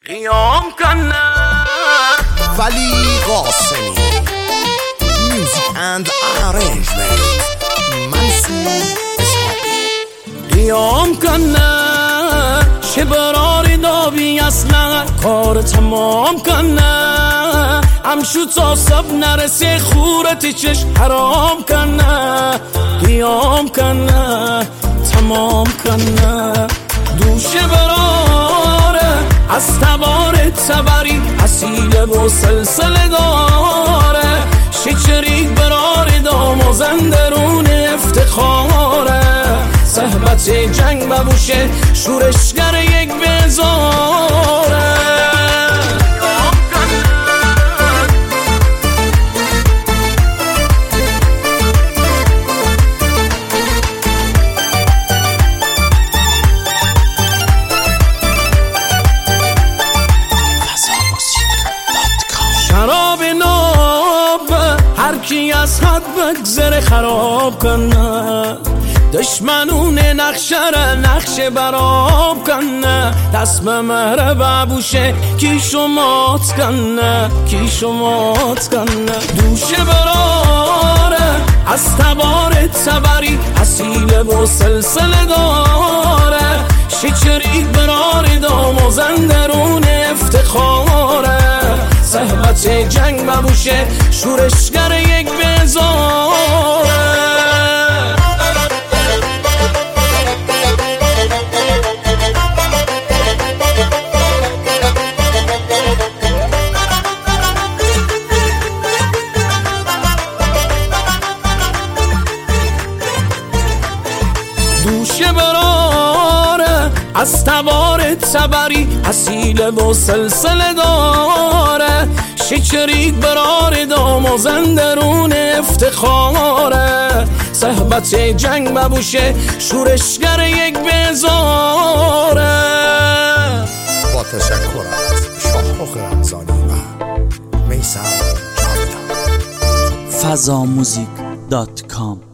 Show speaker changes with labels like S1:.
S1: قیام کنه
S2: ولی قاسمی میوزیک اند ارنجمنت منصور اسحاقی
S1: قیام کنه چه براری دابی اصلا کار تمام کنه همشو تا سب نرسه خورتی چش حرام کنه قیام کنه تمام کنه دوشه براره از تبار تبری حسیله و سلسله داره شچریک براره دام و زندرون افتخاره صحبت جنگ ببوشه شورشگر یک بزاره شراب ناب هر کی از حد بگذره خراب کنه دشمنون نقشه براب کنه دست به مهر ببوشه کی شمات کنه دوشه براره از تبار تبری حسیله و سلسله داره شچریک براره دام و زندرون افتخاره صحبت جنگ ببوشه شورشگر یک بزاره دوشه براره از تبار تبری حسیله و سلسله داره شچریک براره دام و زندرون افتخاره صحبت جنگ ببوشه شورشگر یک بزاره.
S2: با تشکر از شاهرخ رمضانی و میثم جاویدان.
S3: fazamuzik.com